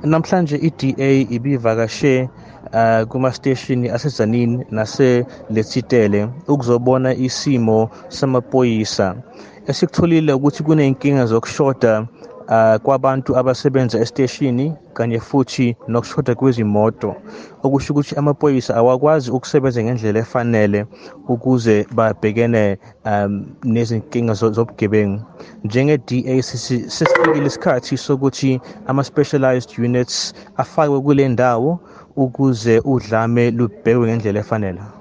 Namhlanje i-DA ibivakashe kuma-station aseZanini naseLetsitele ukuzobona isimo samaphoyisa. Esikutholile ukuthi kuney'nkinga zokushoda kwabantu abasebenza esiteshini kanye futhi nokushoda kwezimoto, okusho ukuthi amaphoyisa awakwazi ukusebenza ngendlela efanele ukuze babhekene nezinkinga zobugebengu. Njenge-DA sesifikile isikhathi sokuthi ama-specialized units afakwe kule ndawo ukuze udlame lubhekwe ngendlela efanele.